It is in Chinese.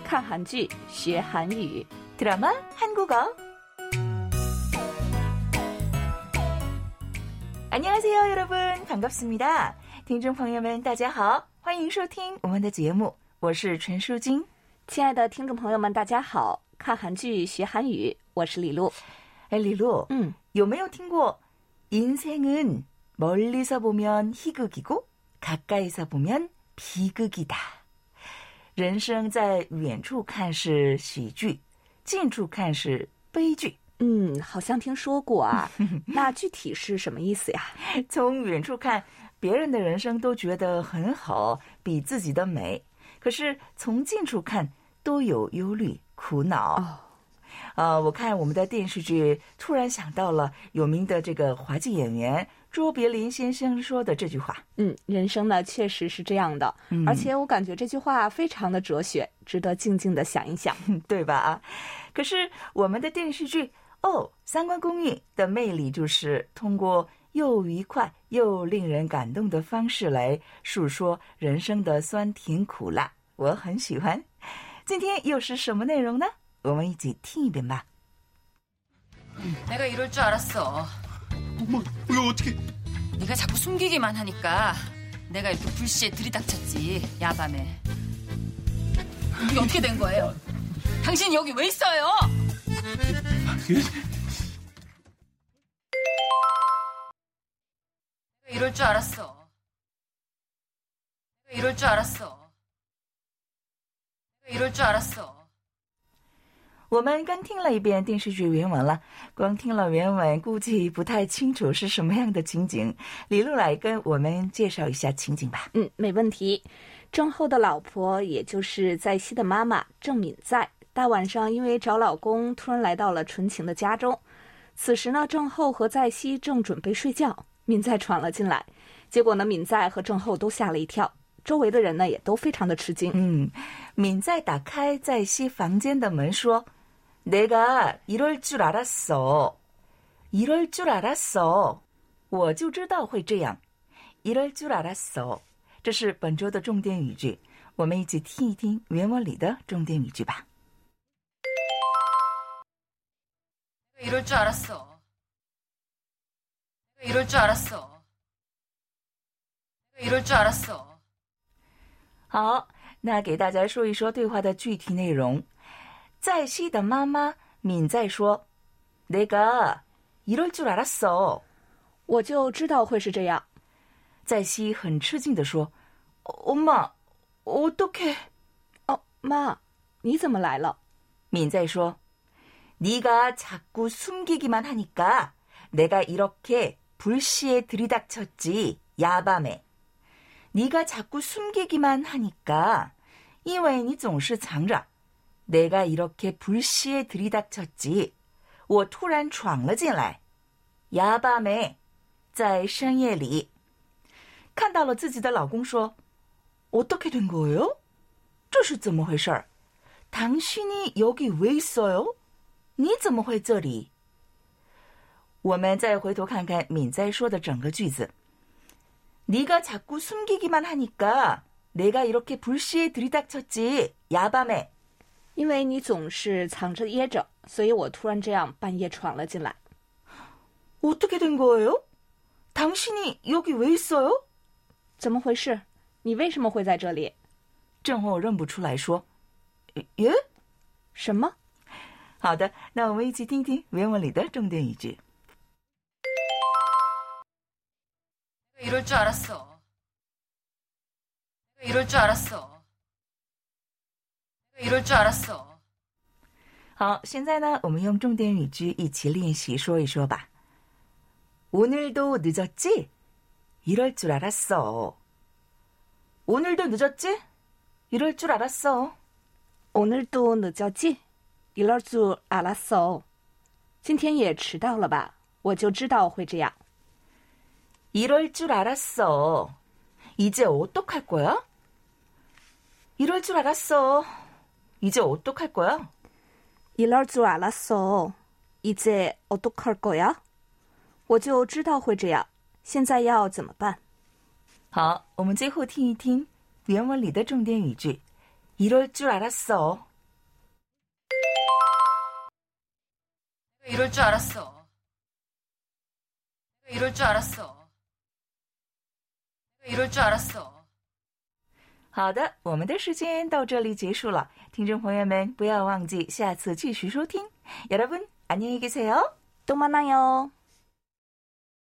看韩剧学韩语 드라마 한국어. 안녕하세요, 여러분. 반갑습니다. 听众朋友们大家好，欢迎收听我们的节目，我是陈淑金。 亲爱的听众朋友们大家好，看韩剧学韩语，我是李璐。 李璐，有没有听过 인생은 멀리서 보면 희극이고 가까이서 보면 비극이다。 人生在远处看是喜剧，近处看是悲剧。 好像听说过啊。那具体是什么意思呀？ 从远处看，别人的人生都觉得很好，比自己的美。可是从近处看，都有忧虑、苦恼。我看我们的电视剧，突然想到了有名的这个华剧演员卓别林先生说的这句话。 人生呢确实是这样的，而且我感觉这句话非常的哲学，值得静静的想一想， 对吧？可是我们的电视剧三观公寓的魅力就是通过又愉快又令人感动的方式来述说人生的酸甜苦辣，我很喜欢。今天又是什么内容呢？我们一起听一遍吧。 내가 이럴 줄 알았어. 엄마, 이거 어떻게? 네가 자꾸 숨기기만 하니까 내가 이렇게 불시에 들이닥쳤지, 야밤에. 이게 어떻게 된 거예요? 당신 여기 왜 있어요? 내가 이럴 줄 알았어. 내가 이럴 줄 알았어. 내가 이럴 줄 알았어. 我们刚听了一遍电视剧原文了，光听了原文估计不太清楚是什么样的情景。李璐来跟我们介绍一下情景吧。 没问题。郑厚的老婆，也就是在熙的妈妈郑敏在，大晚上因为找老公，突然来到了纯情的家中。此时呢，郑厚和在熙正准备睡觉，敏在闯了进来。结果呢，敏在和郑厚都吓了一跳，周围的人呢也都非常的吃惊。 敏在打开在熙房间的门说내가 이럴 줄 알았어. 이럴 줄 알았어. 我就知道会这样。이럴 줄 알았어. 这是本周的重点语句，我们一起听一听原文里的重点语句吧。 내가 이럴 줄 알았어. 내가 이럴 줄 알았어. 내가 이럴 줄 알았어. 好，那给大家说一说对话的具体内容。在熙的妈妈敏在说 내가 이럴 줄 알았어. 我就知道会是这样。 在熙很吃惊地说 엄마, 어떡해? 妈，你怎么来了？ 敏在说 네가 자꾸 숨기기만 하니까 내가 이렇게 불시에 들이닥쳤지, 야밤에. 네가 자꾸 숨기기만 하니까 因为你总是藏着 내가 이렇게 불시에 들이닥쳤지. 我突然闯了进来 야밤에 在深夜里。看到了自己的老公说 어떻게 된 거예요? 这是怎么回事？ 당신이 여기 왜 있어요? 你怎么会这里？我们再回头看看敏在说的整个句子。 네가 자꾸 숨기기만 하니까 내가 이렇게 불시에 들이닥쳤지, 야밤에. 因为你总是藏着掖着，所以我突然这样半夜闯了进来。 어떻게 된 거예요? 당신이 여기 왜 있어요? 怎么回事？你为什么会在这里？ 郑厚认不出来说 예? 什么？ 好的，那我们一起听听原文里的重点语句。 내가 이럴 줄 알았어. 내가 이럴 줄 알았어. 내가 이럴 줄 알았어. 好，现在呢，我们用重点语句一起练习说一说吧。 오늘도 늦었지? 이럴 줄 알았어. 오늘도 늦었지? 이럴 줄 알았어. 오늘도 늦었지? 이럴 줄 알았어. 今天也迟到了吧？我就知道会这样。 이럴 줄 알았어. 이제 어떡할 거야? 이럴 줄 알았어. 이제 어떡할 거야? 이럴 줄 알았어. 이제 어떡할 거야? 我就知道会这样，现在要怎么办？ 好，我们最后听一听原文里的重点语句。이럴 줄 알았어. 이럴 줄 알았어. 내가 이럴 줄 알았어. 내가 이럴 줄 알았어. 好的，我们的时间到这里结束了。听众朋友们，不要忘记下次继续收听。여러분，안녕히 계세요。 또 만나요.